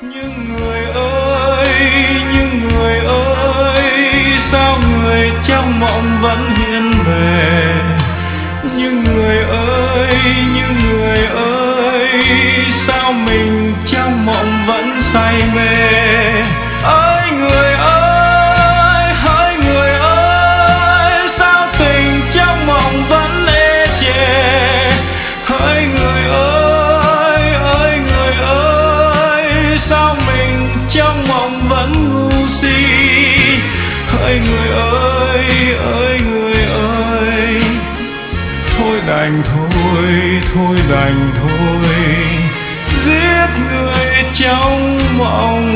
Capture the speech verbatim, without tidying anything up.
Nhưng người ơi, nhưng người ơi, sao người trong mộng vẫn hiện về? Nhưng người ơi, nhưng người ơi, sao mình trong mộng vẫn say mê? Ơi người ơi, hỡi người ơi, sao tình trong mộng vẫn ê chề? Hỡi người ơi, ơi người ơi, sao mình trong mộng vẫn ngu si? Hỡi người ơi, ơi người ơi, thôi đành thôi, thôi đành thôi, giết người trong mộng.